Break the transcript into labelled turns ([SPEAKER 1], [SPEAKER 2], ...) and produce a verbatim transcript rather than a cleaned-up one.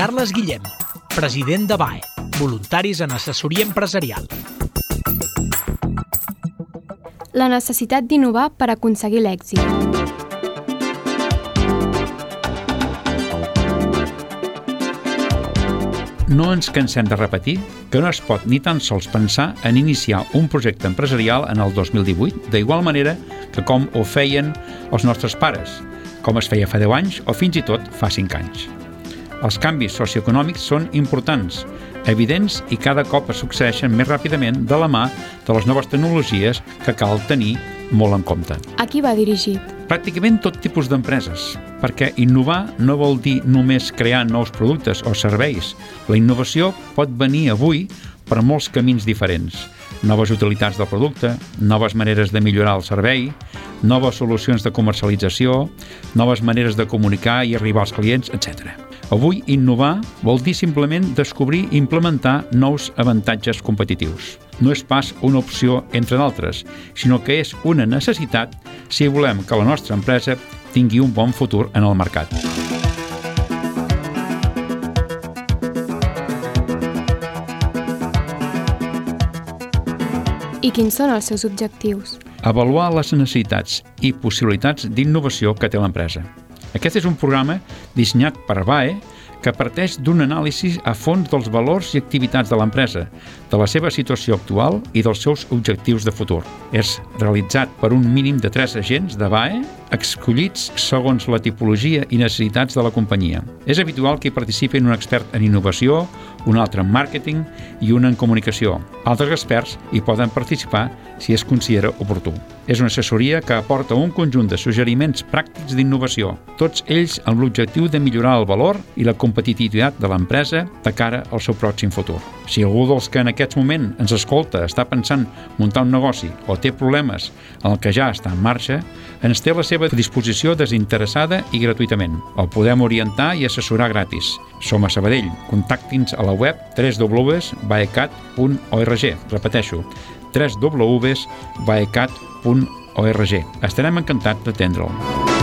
[SPEAKER 1] Carles Guillem, president de B A E, Voluntaris en Assessoria Empresarial.
[SPEAKER 2] La necessitat d'innovar per aconseguir l'èxit.
[SPEAKER 3] No ens cansem de repetir que no es pot ni tan sols pensar en iniciar un projecte empresarial en el dos mil divuit, d'igual manera que com ho feien els nostres pares, com es feia fa deu anys o fins i tot fa cinc anys. Els canvis socioeconòmics són importants, evidents i cada cop es succeeixen més ràpidament de la mà de les noves tecnologies que cal tenir molt en compte.
[SPEAKER 2] A qui va dirigit?
[SPEAKER 3] Pràcticament tot tipus d'empreses, perquè innovar no vol dir només crear nous productes o serveis. La innovació pot venir avui per molts camins diferents. Noves utilitats del producte, noves maneres de millorar el servei, noves solucions de comercialització, noves maneres de comunicar i arribar als clients, etcètera. Avui, innovar vol dir simplement descobrir i implementar nous avantatges competitius. No és pas una opció entre d'altres, sinó que és una necessitat si volem que la nostra empresa tingui un bon futur en el mercat.
[SPEAKER 2] I quins són els seus objectius?
[SPEAKER 3] Avaluar les necessitats i possibilitats d'innovació que té l'empresa. Aquest és un programa dissenyat per B A E que parteix d'un anàlisi a fons dels valors i activitats de l'empresa, de la seva situació actual i dels seus objectius de futur. És realitzat per un mínim de tres agents de B A E, escollits segons la tipologia i necessitats de la companyia. És habitual que hi participin un expert en innovació, un altre en màrqueting i un en comunicació. Altres experts hi poden participar si es considera oportú. És una assessoria que aporta un conjunt de suggeriments pràctics d'innovació, tots ells amb l'objectiu de millorar el valor i la competitivitat de l'empresa de cara al seu pròxim futur. Si algú dels que en aquest moment ens escolta està pensant muntar un negoci o té problemes en el que ja està en marxa, ens té a la seva disposició desinteressada i gratuïtament. El podem orientar i assessorar gratis. Som a Sabadell. Contacti'ns a la web w w w punt baecat punt org. Repeteixo, w w w punt baecat punt org. Estarem encantats d'atendre'l.